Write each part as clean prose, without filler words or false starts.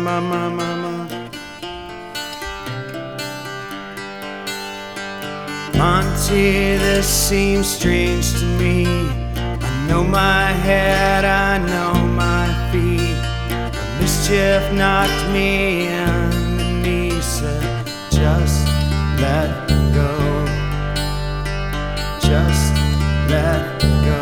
Monty, this seems strange to me. I know my head, I know my feet. The mischief knocked me in the knee. Said, just let go. Just let go.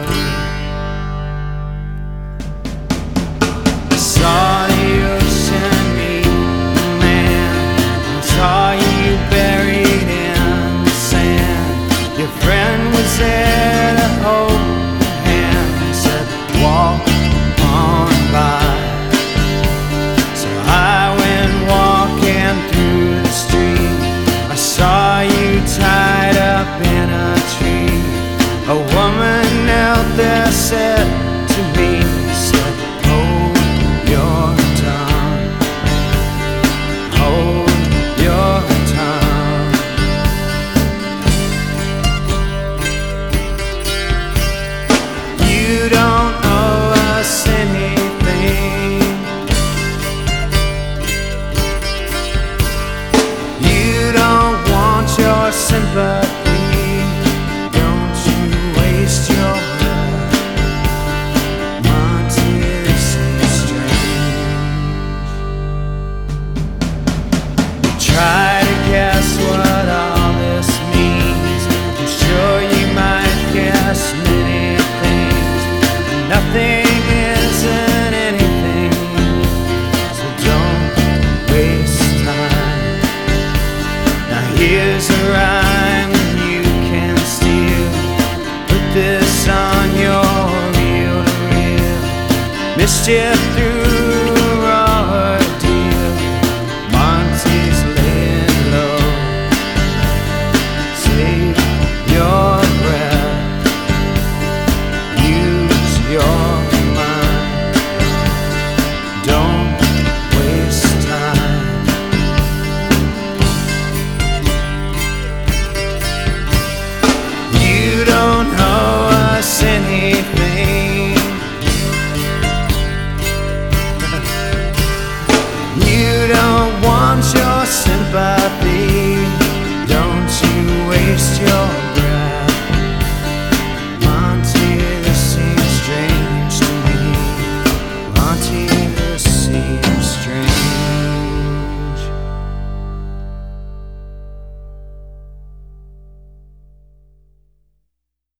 I saw the ocean meet the man, and saw you buried in the sand. Your friend was there to hold your hand, said, walk on by. So I went walking through the street. I saw you tied up in a tree. A woman knelt there, said to me, said, hold your tongue, hold your tongue. You don't owe us anything. You don't want your sympathy. Don't you waste your breath. Monty, this is strange. Try to guess what all this means. I'm sure you might guess many things. Nothing isn't anything, so don't waste time. Now here's a rhyme you can steal. Put this on your reel to reel. Mischief